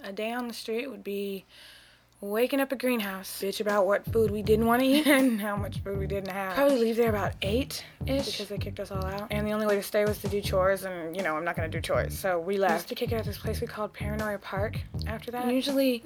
A day on the street would be waking up a greenhouse, bitch about what food we didn't want to eat and how much food we didn't have. Probably leave there about 8-ish because they kicked us all out. And the only way to stay was to do chores, and I'm not gonna do chores. So we left. We used to kick it at this place we called Paranoia Park after that. Usually,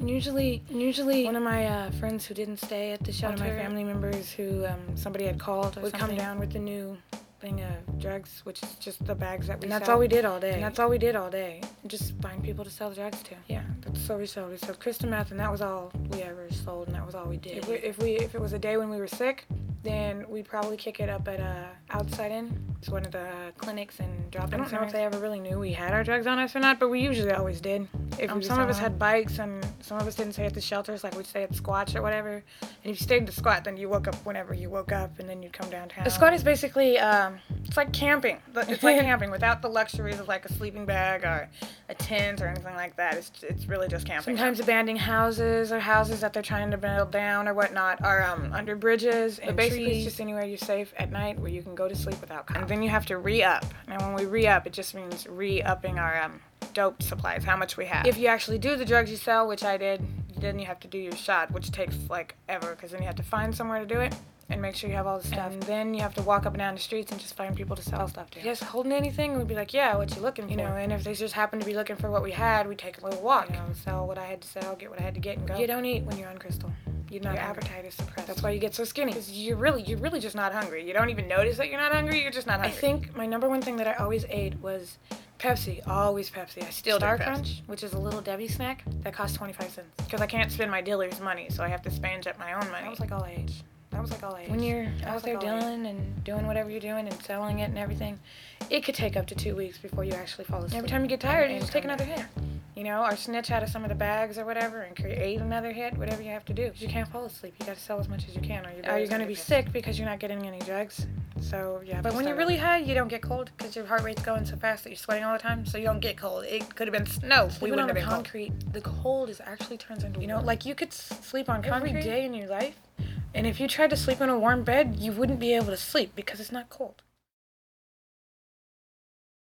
one of my friends who didn't stay at the shelter, one of my family members who somebody had called would come down with the new thing of drugs, which is just the bags that we sell. And that's all we did all day. Just find people to sell drugs to. Yeah, that's what we sold. We sold crystal meth, and that was all we ever sold, and that was all we did. If it was a day when we were sick, then we'd probably kick it up at Outside In. It's one of the clinics and drop-in centers. I don't know if they ever really knew we had our drugs on us or not, but we usually always did. Some of us had bikes, and some of us didn't stay at the shelters, like we'd stay at the squats or whatever. And if you stayed at the squat, then you woke up whenever you woke up, and then you'd come downtown. The squat is basically, it's like camping. It's like camping without the luxuries of like a sleeping bag or a tent or anything like that. It's really just camping. Sometimes abandoned houses or houses that they're trying to build down or whatnot are under bridges and basically trees. It's just anywhere you're safe at night where you can go to sleep without cops. And then you have to re-up. And when we re-up, it just means re-upping our dope supplies, how much we have. If you actually do the drugs you sell, which I did, then you have to do your shot, which takes like ever, because then you have to find somewhere to do it and make sure you have all the stuff. And then you have to walk up and down the streets and just find people to sell stuff to. If you guys holding anything, we'd be like, yeah, what you looking for? And if they just happen to be looking for what we had, we'd take a little walk. Sell what I had to sell, get what I had to get, and go. You don't eat when you're on crystal. Your appetite is suppressed. That's why you get so skinny. Because you're really just not hungry. You don't even notice that you're not hungry. You're just not hungry. I think my number one thing that I always ate was Pepsi. Always Pepsi. I still do Star Crunch, which is a little Debbie snack that costs 25 cents. Because I can't spend my dealer's money, so I have to spange up my own money. That was like all I ate. When you're out there dealing and doing whatever you're doing and selling it and everything, it could take up to 2 weeks before you actually fall asleep. Every time you get tired, you just take another hit. Or snitch out of some of the bags or whatever and create another hit, whatever you have to do. Because you can't fall asleep. You got to sell as much as you can, or you're going to be sick because you're not getting any drugs. So, yeah. But when you're really high, you don't get cold because your heart rate's going so fast that you're sweating all the time, so you don't get cold. It could have been snow. We wouldn't have been concrete. The cold is actually turns into like you could sleep on concrete every day in your life, and if you tried to sleep in a warm bed, you wouldn't be able to sleep because it's not cold.